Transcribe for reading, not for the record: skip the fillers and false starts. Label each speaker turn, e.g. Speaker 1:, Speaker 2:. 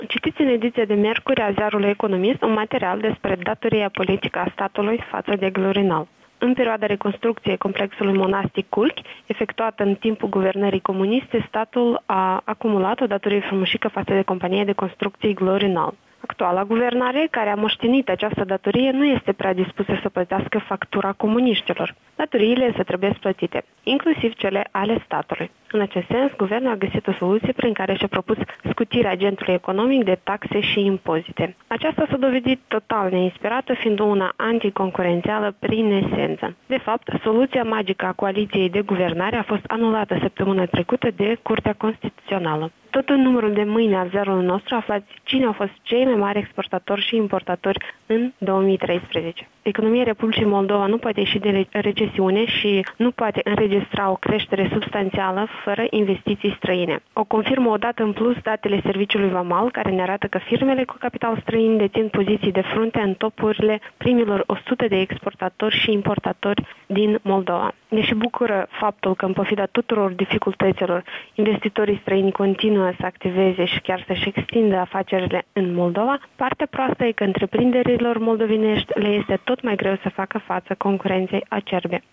Speaker 1: Citiți în ediția de miercuri a ziarului Economist un material despre datoria politică a statului față de Glorinal. În perioada reconstrucției complexului monastic Culchi, efectuată în timpul guvernării comuniste, statul a acumulat o datorie frumușică față de compania de construcții Glorinal. Actuala guvernare, care a moștenit această datorie, nu este prea dispusă să plătească factura comuniștilor. Datoriile se trebuie plătite, inclusiv cele ale statului. În acest sens, guvernul a găsit o soluție prin care și-a propus scutirea agentului economic de taxe și impozite. Aceasta s-a dovedit total neinspirată, fiind una anticoncurențială prin esență. De fapt, soluția magică a coaliției de guvernare a fost anulată săptămâna trecută de Curtea Constituțională. Tot în numărul de mâine al ziarului nostru aflați cine au fost cei mai mari exportatori și importatori în 2013. Economia Republicii Moldova nu poate ieși de recesiune și nu poate înregistra o creștere substanțială fără investiții străine. O confirmă odată în plus datele Serviciului Vamal, care ne arată că firmele cu capital străin dețin poziții de frunte în topurile primilor 100 de exportatori și importatori din Moldova. Deși bucură faptul că, în pofida tuturor dificultăților, investitorii străini continuă să activeze și chiar să-și extindă afacerile în Moldova, partea proastă e că întreprinderilor moldovenești le este tot mai greu să facă față concurenței acerbe.